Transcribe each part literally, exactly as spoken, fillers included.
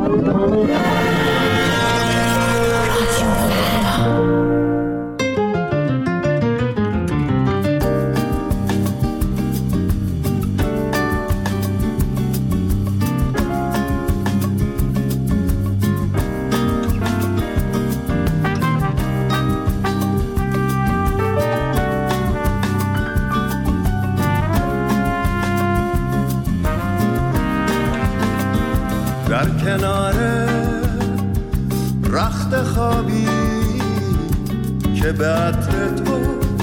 در کنار رخت خوابی که به عطر تو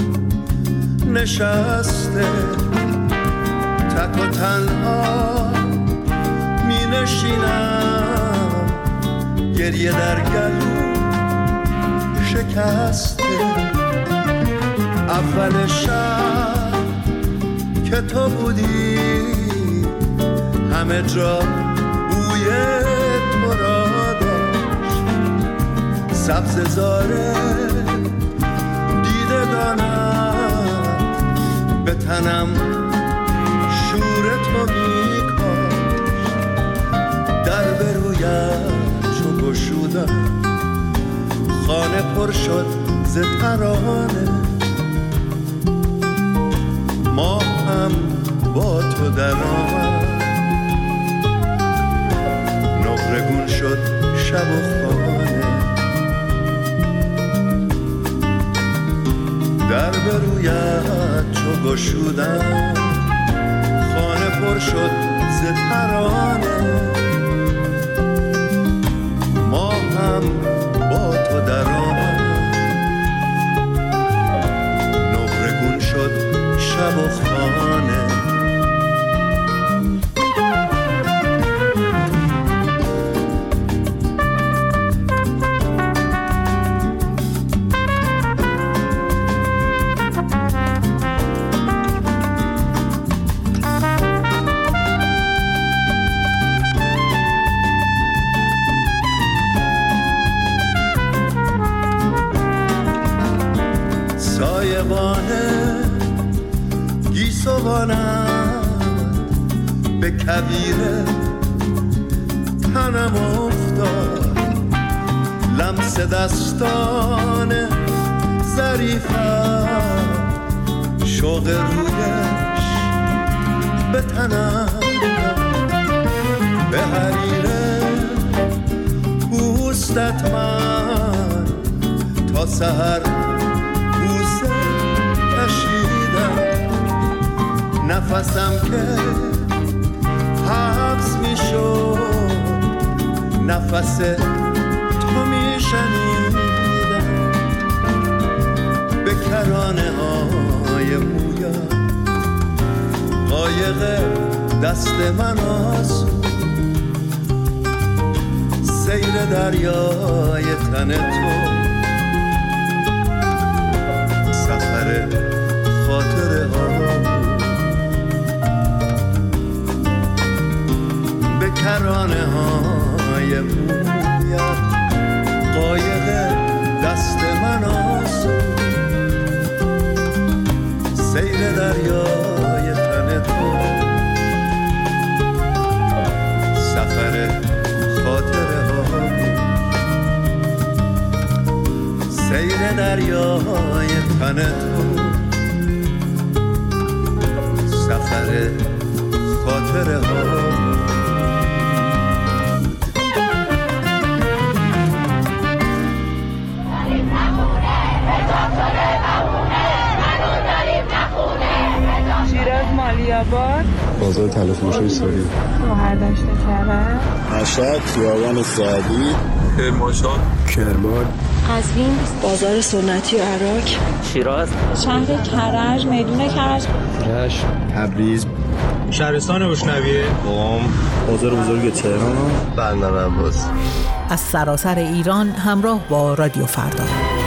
نشسته، تک و تنها می نشینم، گریه در گلو شکسته. اول شب که تو بودی همه جا بوی تو را داشت، سبز زاره دیدگانت به تنم شور تو می کاشت. در به رویت چو گشودم خانه پر شد ز ترانه، ما هم با تو در آمد، نقرگون شد شب و خانه. در به رویت چو گشودم خانه پر شد ز ترانه، ما هم با تو در آمد، نقرگون شد شب و خانه. به کویر تنم افتاد، لمس دستان ظریفم، شوق رویش به تنم، به حریره پوستت من تا سحر بوسه کشیدم. نفسم که حبس می شد، نفس تو می شنیدم، به کرانه های مویا قایق دست من آسود، سیر دریای تن تو سفر خاطره ها، کرانه های مویا قایق دست من آسود، سیر دریای تن تو سفر خاطره ها، سیر دریای تن تو سفر خاطره ها. شیراز مالیاباد، بازار تلفروشی سوری، مهردشت کرد، مشهد خیابان سعدی، کرمانشاه، کرمان، قزوین، بازار سنتی و عراق، شیراز، شهر کرج، میدون کرج، رشت، تبریز، شهرستان بشنویه، قم، بازار بزرگ تهران، بندر عباس. از سراسر ایران همراه با رادیو فردا.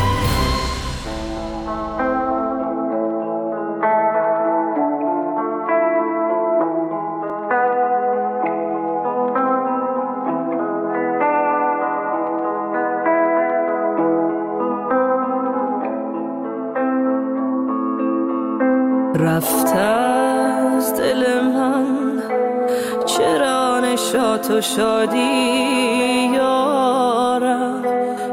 رفت از دل من چرا نشاط و شادی،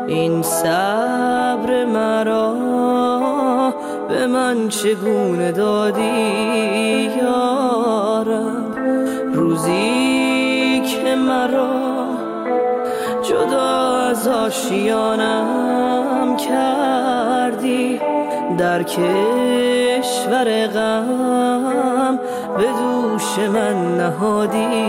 این صبر مرا به من چگونه دادی یارم، روزی که مرا جدا از آشیانم کردی، در کشور غم به دوش من نهادی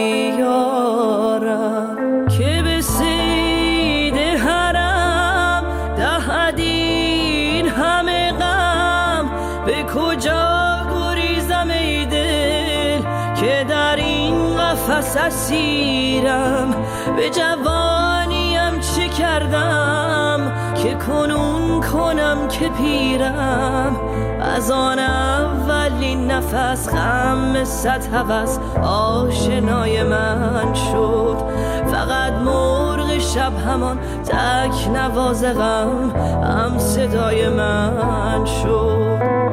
یارم، که به صید حرم دهدین همه غم، به کجا گریزم ای دل که در این قفس اسیرم، به جوانیم چه کردم که کنون کنم که پیرم، از آن اولین نفس غم صد هوس آشنای من شد، فقط مرغ شب همان تک نواز غم هم صدای من شد.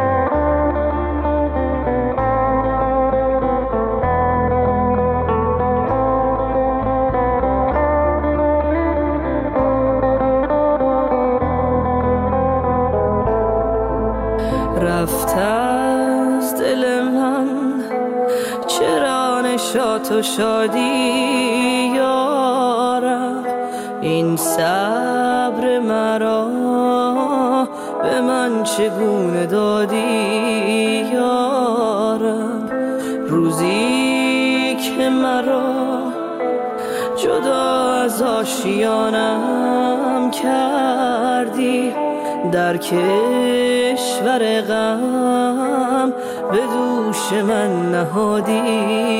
رفت از دل من چرا نشاط و شادی یارم، این صبر مرا به من چگونه دادی یارم، روزی که مرا جدا از آشیانم کردی، در کشور غم به دوش من نهادی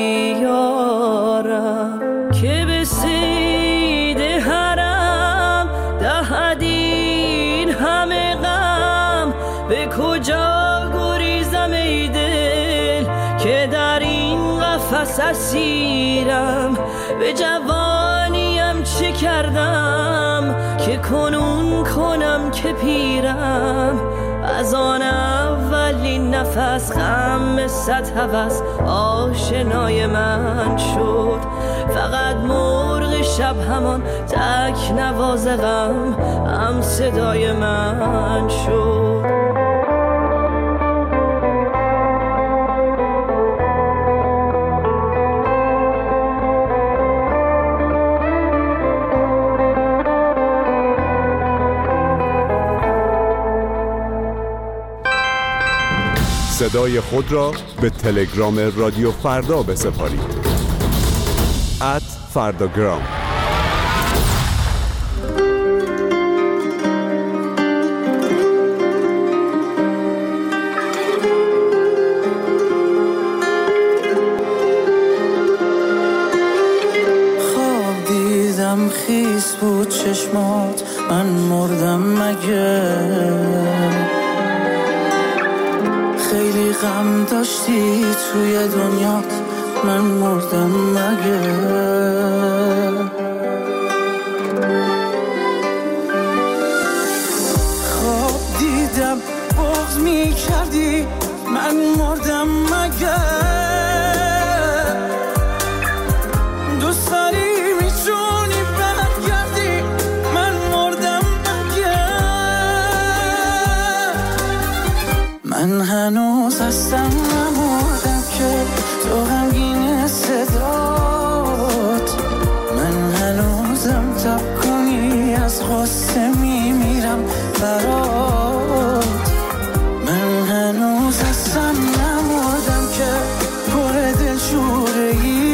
یارم، که به صید حرم دهدین همه غم، به کجا گریزم ای دل که در این قفس اسیرم، به جوانیم چه کردم که کنون کنم که پیرم، از آن اولین نفس غم صد هوس آشنای من شد، فقط مرغ شب همان تک نواز غم هم صدای من شد. صدای خود را به تلگرام رادیو فردا بسپارید. ات فرداگرام. خواب دیدم خیس بود چشمات، من مردم مگه؟ خیلی غم داشتی توی دنیات، من مردم مگه؟ خواب دیدم بغض می کردی، من مردم مگه؟ دوست داری میتونی برگردی، من مردم مگه؟ من هنوز هستم نمردم که تو غمگین صدات، من هنوزم تب کنی از غصه میمیرم برات، من هنوز هستم نمردم که پر دلشوره ای،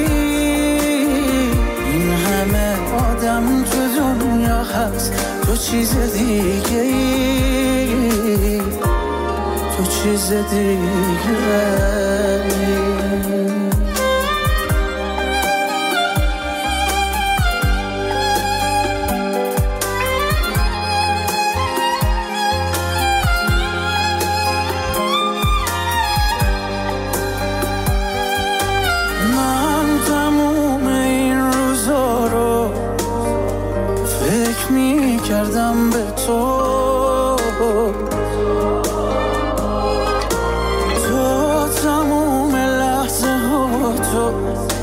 این همه آدم تو دنیا هست تو چیز دیگه ای، تو چیز دیگه ای. من تموم این روزا رو فکر می کردم به تو،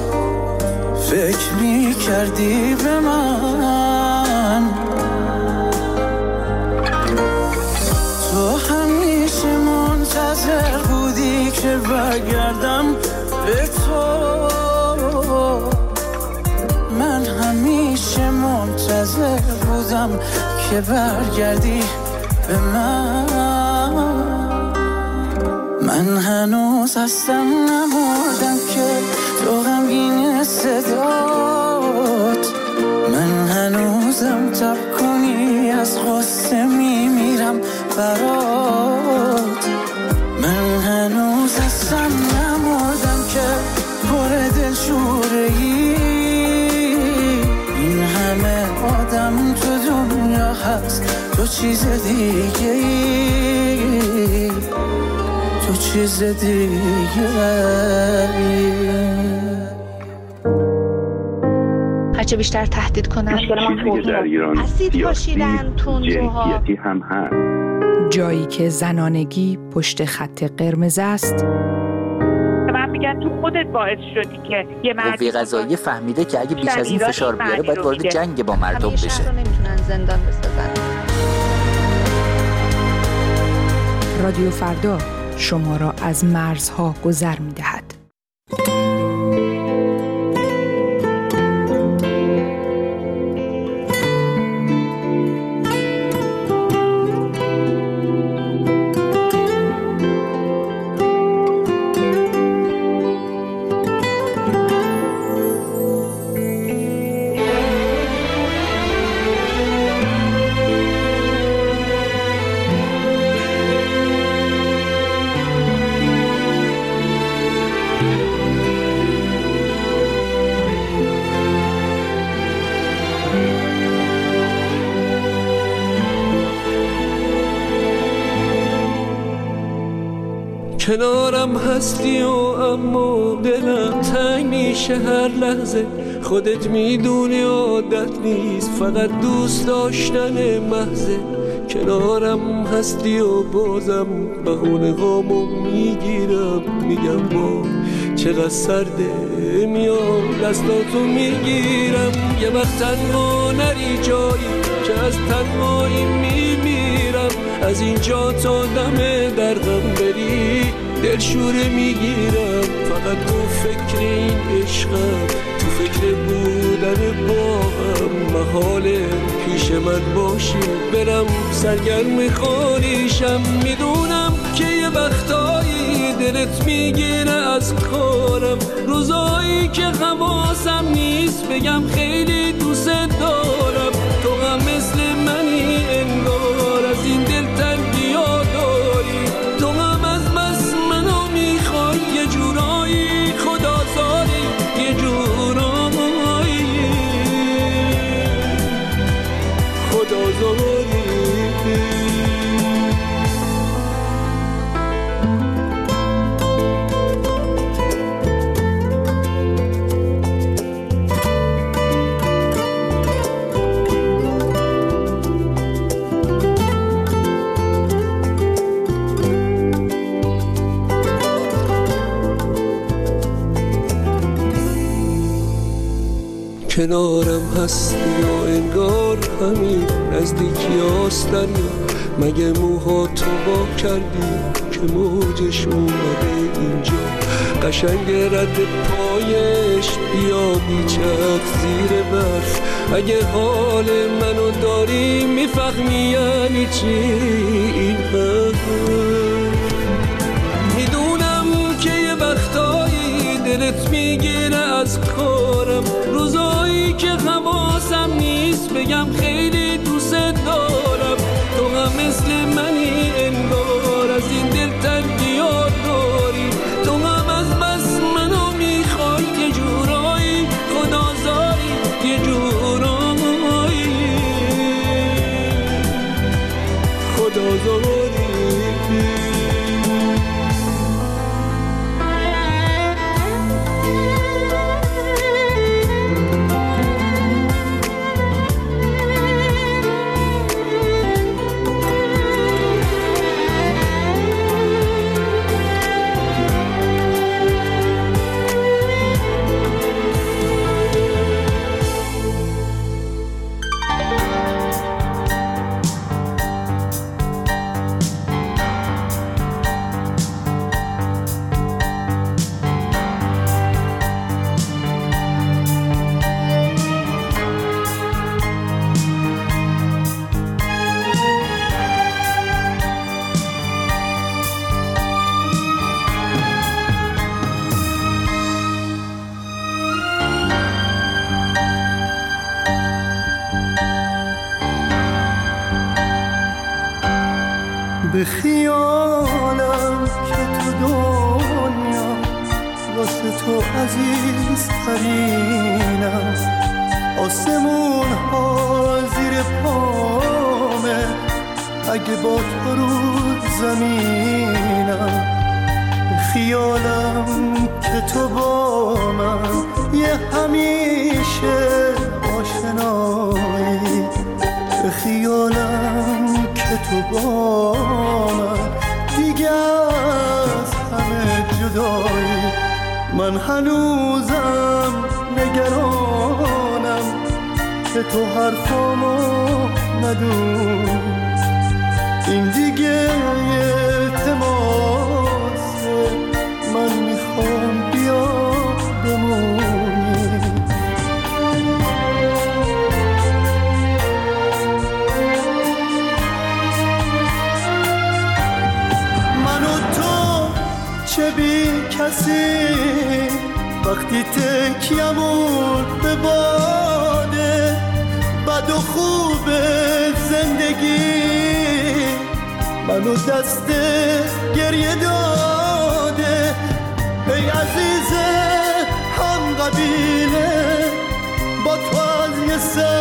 فکر می کردی به من، برگردم به تو. من همیشه منتظر بودم که برگردی به من. من هنوز هستم نمردم که تو غمگین صدات. من هنوزم تب کنی از غصه میمیرم برات. من هنوز هستم نمردم که پر دلشوره ای. این همه آدم تو دنیا هست تو چیز دیگه ای. تو چیز دیگه ای. هرچه بیشتر تهدید کنن چیزی که در ایران اسید پاشیدن تندروها جنسیتی هم هست. جایی که زنانگی پشت خط قرمز است. من میگم تو خودت باعث شدی که یه مردی قوه قضاییه فهمیده که اگه بیش از این فشار بیاره باید وارد جنگ با مردم بشه. همیشه رو نمیتونن زندان بسازن. رادیو فردا شما را از مرزها گذر می‌دهد. کنارم هستی و اما دلم تنگ میشه هر لحظه. خودت میدونی عادت نیست فقط دوست داشتن محضه. کنارم هستی و بازم بهونه هامو میگیرم میگم با چقدر سرده میام دستاتو میگیرم. یه وقت تنها نری جایی که از تنهایی میمیرم. از اینجا تا دم درغم بری دلشوره میگیرم. فقط تو فکر این عشقم تو فکر بودن با هم. محاله پیش من باشی برم سرگرم خالیشم. میدونم که یه وقتایی دلت میگیره از کارم. روزایی که حواسم نیست بگم خیلی دوست دارم. تو هم مثل منی انگار از این دل تنگی ها داری. تو هم از بس منو میخوای یه جورایی خدا زاری. یه جورایی خدا زاری. کنارم هستی و انگار همین نزدیکی آستن. مگه موها تو با کردی که موجش اومده اینجا. قشنگ رد پایش بیا بیچک زیر برف. اگه حال منو داری میفهمی یعنی چی این حرف. میدونم که یه وقتایی دلت میگیره از کارم. روزایی که حواسم نیست بگم خیلی دوست دارم. تو هم مثل منی انگار از این دل تنگی ها داری. تو هم از بس منو میخوای یه جورایی خدا زاری. یه جورایی خدا زاری. به خیالم که تو دنیا واسه تو عزیز ترینم، آسمون ها زیر پامه اگه با تو رو زمینم. به خیالم که تو با من یه همیشه آشنایی، به خیالم که تو با من دیگه از همه جدایی. من هنوزم نگرانم که تو حرفامو ندونی، این دیگه التماسه، من میخوام بیا بمونی. من و تو چه بی کسی وقتی تکیمون به باده، بد و خوب زندگی منو دست گریه داده. ای عزیز هم قبیله با تو از یه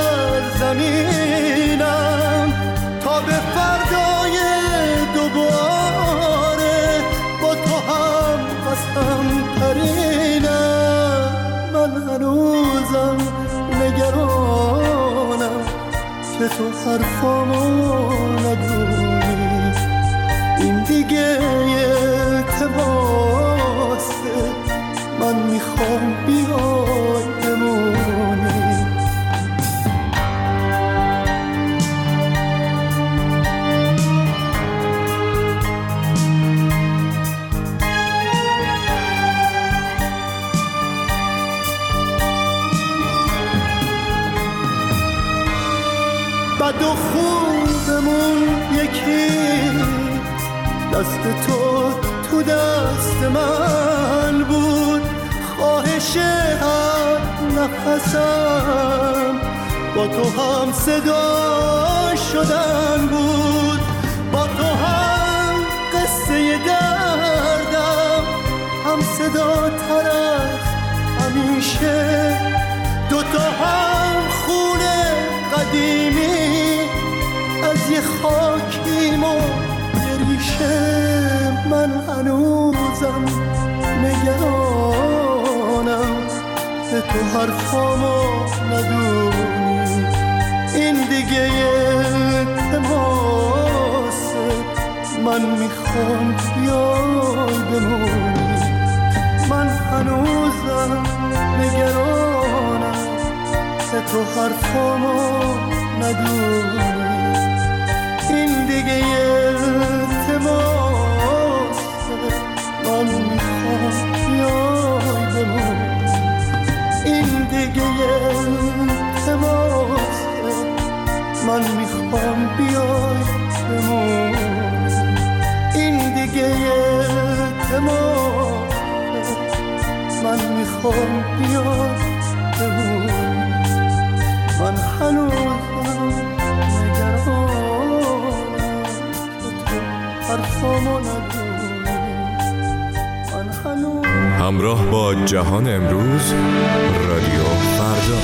سرزمینم، تا به فردای دوباره با تو هم قسم ترینم. من هنوزم نگرانم که تو حرفامو ندونی، این دیگه التماسه، من میخوام بیای بمونی. بد و خوبمون یکی، دست تو تو دست من بود، خواهش هر نفسم با تو هم صدا شدن بود، با تو هم قصه دردم هم صدا تر از همیشه، دوتا هم خونه قدیمی از یه خاکیم و یه ریشه. من هنوزم نگرانم که تو حرفامو ندونی، این دیگه التماسه، من میخوام بیای بمونی. من هنوزم نگرانم که تو حرفامو ندونی، این دیگه التماسه، من میخوام بیای بمونی، این دیگه التماسه، من میخوام بیای بمونی، این دیگه التماسه، من میخوام بیای بمونی. من هنوزم نگرانم که تو حرفامو ندونی، من هنوز. همراه با جهان امروز، رادیو فردا.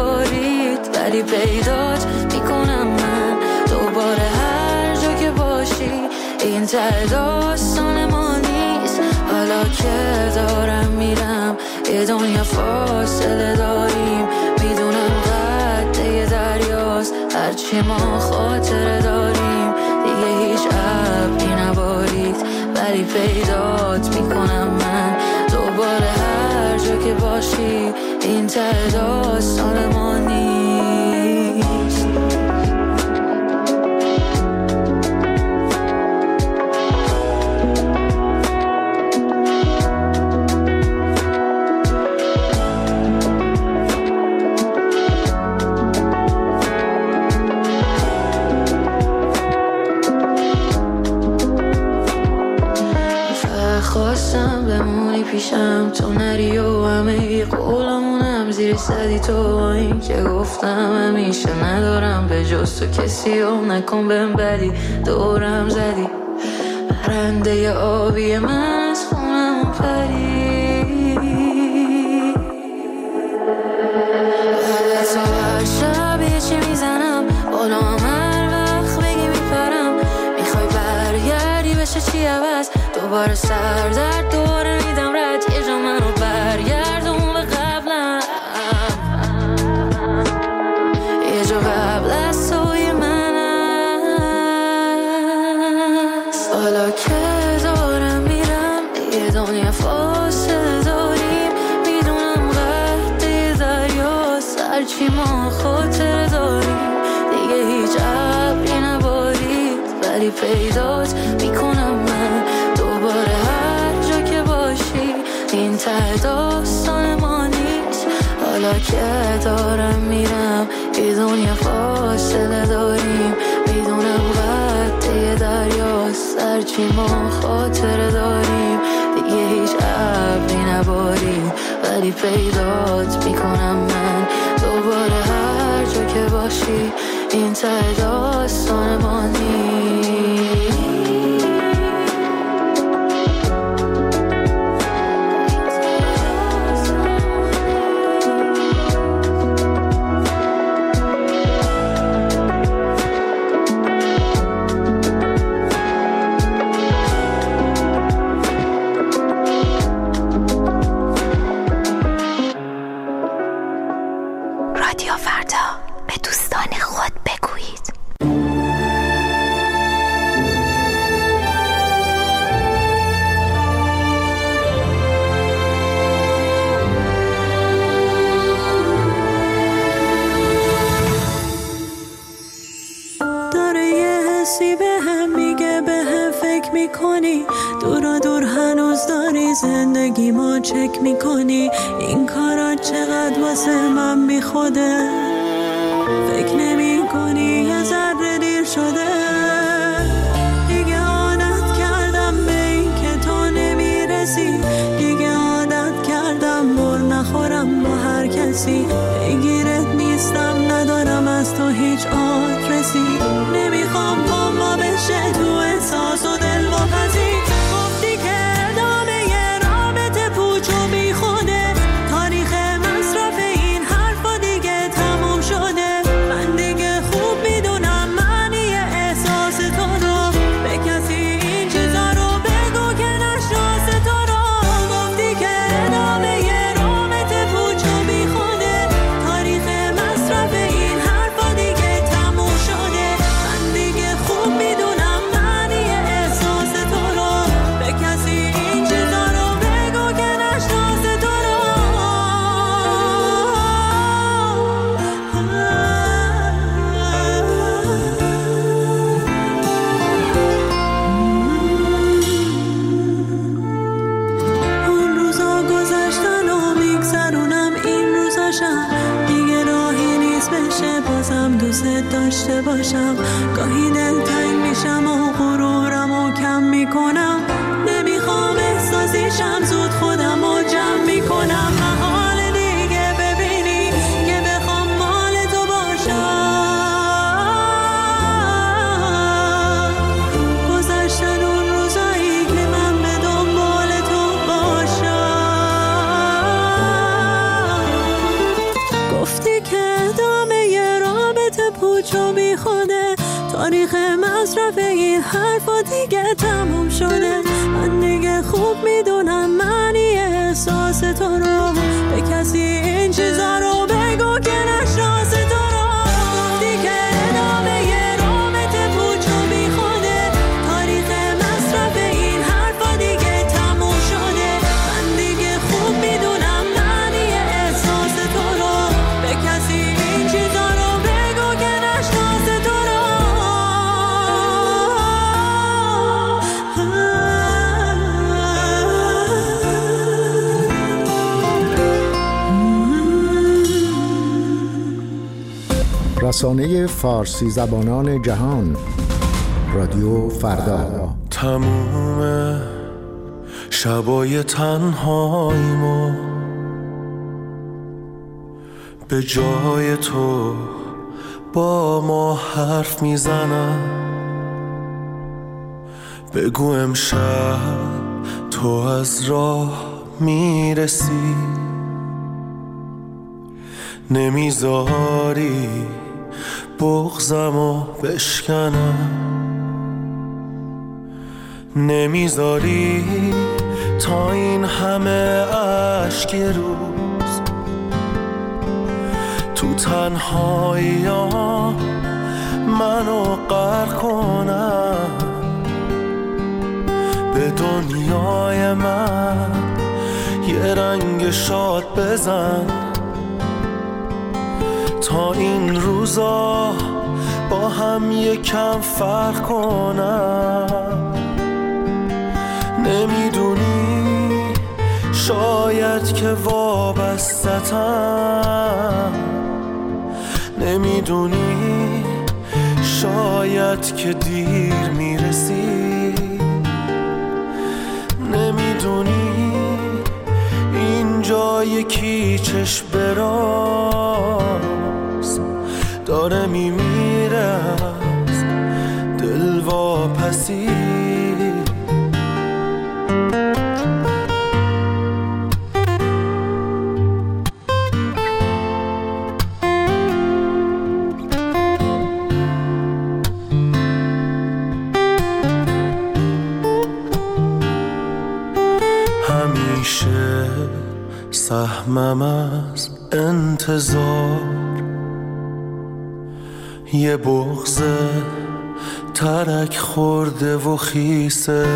پیدات میکنم من دوباره هر جا که باشی. این ته داستان ما نیست. حالا که دارم میرم یه دنیا فاصله داریم، میدونم قده دریاست هرچی ما خاطره داریم. دیگه هیچ ابری نبارید ولی پیدات میکنم من دوباره هر جا که باشی. این ته داستان ما نیست. خواستم بمونی پیشم تو نری و همه قولمونم زیر صدی تو. این که گفتم همیشه ندارم به جز تو کسی و نکن بهم بدی. دورم زدی پرنده آبی من از خونم پری. بعد تو هر شب یه چی میزنم بالا هم هر وقت بگی میپرم. میخوای برگردی بشه چی عوض دوباره سر درد دوباره میدم رد. یه جا منو برگردون به قبلم، یه جا قبل از توی من هست. حالا که دارم میرم یه دنیا فاصله داریم، میدونم قده دریاست هرچی ما خاطره داریم. دیگه هیچ ابری نبارید ولی پیدات میکنم من دوباره هر جا که باشی. این ته داستان ما نیست. حالا که دارم میرم یه دنیا فاصله داریم، میدونم قده دریاست هرچی ما خاطره داریم. دیگه هیچ ابری نبارید ولی پیدات میکنم من دوباره هر جا که باشی. این ته داستان ما نیست. رادیو فردا، به دوستان خود بگویید. داره یه حسی به هم میگه به هم فکر میکنی، دورا دور هنوز داری زندگی ما چک میکنی. این کارا چقدر واسه من بی خوده، فکر نمی کنی یه ذره دیر شده. دیگه عادت کردم به این که تو نمیرسی، دیگه عادت کردم بر نخورم با هر کسی. بگیرت نیستم ندارم از تو هیچ آدرسی، نمیخوام پا بشه تو احساس و دل و پذیر. گفتی که ادامه یه رابطه پوچ و بی خوده، تاریخ مصرف این حرفا دیگه تموم شده. من دیگه خوب میدونم معنی احساس تو رو، به کسی این چیزا رو بگو که نشناس تو رو. گفتی که ادامه یه رابطه پوچ و بی خوده، تاریخ مصرف این حرفا دیگه تموم شده. من دیگه خوب میدونم معنی احساس تو رو، به کسی این چیزا رو بگو که نشناس تو رو. اون روزا گذشتن و میگذرونم این روزاشم، دیگه راهی نیست بشه بازم دوست داشته باشم. گاهی دلتنگ میشم و غرورم و کم میکنم، نمیخوام احساسیشم زود خودم و جمع میکنم. محال دیگه ببینی که بخوام مال تو باشم. گذشتن اون روزایی که من به دنبال تو باشم. گفتی که ادامه یه رابطه پوچ و بی خوده، تاریخ مصرف این حرفا دیگه تموم شده. من دیگه خوب میدونم معنی احساس تو رو. به کسی این چیزا رو بگو که نشناس تو رو. دیگه ادامه یه رابطه پوچ و بی خوده. تاریخ مصرف این حرفا دیگه تموم شده. من دیگه خوب میدونم معنی احساس تو رو. به کسی این چیزا رو بگو که نشناس تو رو. رسانه فارسی زبانان جهان رادیو فردا. تموم شبای تنهاییمو به جای تو با ما حرف میزنم. بگو امشب تو از راه میرسی، نمیذاری بغضمو بشکنم، نمیذاری تا این همه عشق روز تو تنهایی ها منو غرق کنم. به دنیای من یه رنگ شاد بزن تا این روزا با هم یکم فرق کنم. نمیدونی شاید که وابستم، نمیدونی شاید که دیر میرسی، نمیدونی اینجا یکی چشم براز داره میمیره از دل واپسی. همیشه سهمم از انتظار یه بغض ترک خورده و خیسه.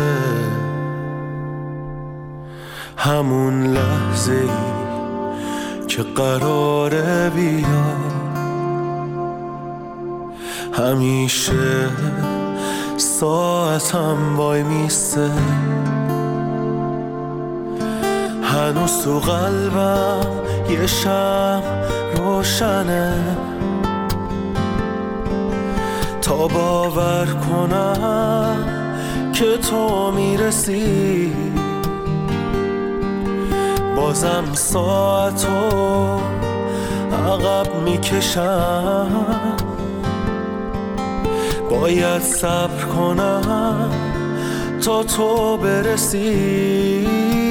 همون لحظه ای که قراره بیا همیشه ساعتم وای میسته. هنوز تو قلبم یه شمع روشنه تا باور کنم که تو میرسی. بازم ساعتو عقب میکشم، باید صبر کنم تا تو برسی.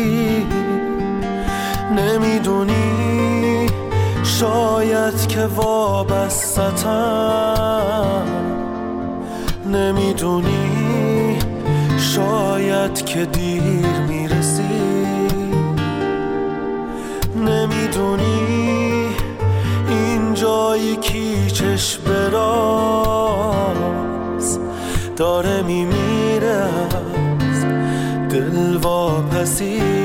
نمیدونی شاید که وابستم، نمیدونی شاید که دیر میرسی، نمیدونی اینجا یکی چشم براز داره میمیره از دل واپسی.